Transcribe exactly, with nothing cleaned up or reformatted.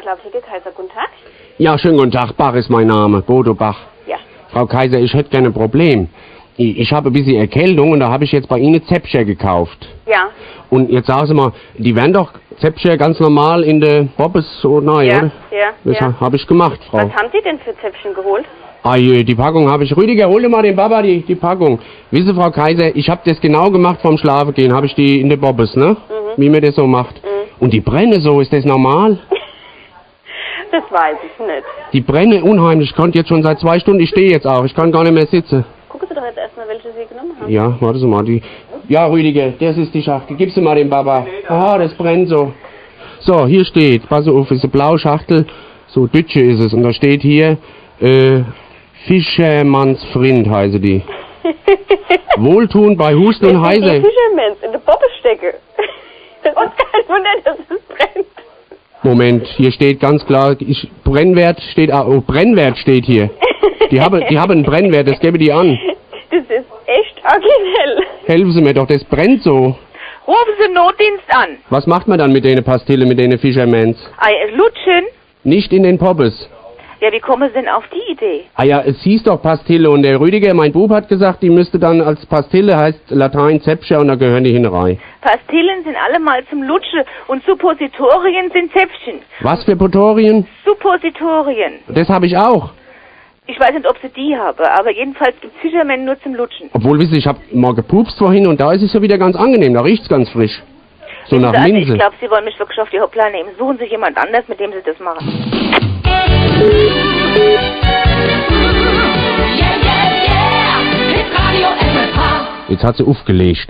Adler-Apotheke Kaiser, guten Tag. Ja, schönen guten Tag, Bach ist mein Name, Bodo Bach. Ja. Frau Kaiser, ich hätte gerne ein Problem. Ich, ich habe ein bisschen Erkältung und da habe ich jetzt bei Ihnen Zäpfchen gekauft. Ja. Und jetzt sagen Sie mal, die werden doch Zäpfchen ganz normal in der Bobbes so nein, Ja, oder? ja, Das ja. habe ich gemacht, Frau. Was haben Sie denn für Zäpfchen geholt? Ah, je, die Packung habe ich. Rüdiger, hol dir mal den Baba die, die Packung. Wissen Sie, Frau Kaiser, ich habe das genau gemacht vorm Schlafengehen. Habe ich die in der Bobbes, ne? Mhm. Wie man das so macht. Mhm. Und die brennen so, ist das normal? Das weiß ich nicht. Die brennen unheimlich. Ich konnte jetzt schon seit zwei Stunden, ich stehe jetzt auch. Ich kann gar nicht mehr sitzen. Gucken Sie doch jetzt erstmal, welche Sie genommen haben. Ja, warte Sie mal. Die. Ja, Rüdiger, das ist die Schachtel. Gib sie mal dem Baba. Aha, das brennt so. So, hier steht, pass auf, ist eine blaue Schachtel. So, Dütsche ist es. Und da steht hier, äh, Fischermanns Frind heiße die. Wohltun bei Husten und Heise. Fischermans in der Bobbes stecke. Das ist kein Wunder, dass es brennt. Moment, hier steht ganz klar, ich, Brennwert steht, oh, Brennwert steht hier. Die haben, die haben einen Brennwert, das gebe die an. Das ist echt originell. Helfen Sie mir doch, das brennt so. Rufen Sie Notdienst an. Was macht man dann mit den Pastillen, mit den Fischermans? Ei, lutschen. Nicht in den Poppes. Ja, wie kommen Sie denn auf die Idee? Ah ja, es hieß doch Pastille und der Rüdiger, mein Bub, hat gesagt, die müsste dann als Pastille, heißt Latein Zäpfchen und da gehören die hin rein. Pastillen sind allemal zum Lutschen und Suppositorien sind Zäpfchen. Was für Potorien? Suppositorien. Das habe ich auch. Ich weiß nicht, ob Sie die haben, aber jedenfalls gibt es Fischermänner nur zum Lutschen. Obwohl, wissen Sie, ich habe mal gepupst vorhin und da ist es ja wieder ganz angenehm, da riecht's ganz frisch. So nach Also Minze. ich glaube, Sie wollen mich wirklich auf die Hoppla nehmen. Suchen sich jemand anders, mit dem Sie das machen. Jetzt hat sie aufgelegt.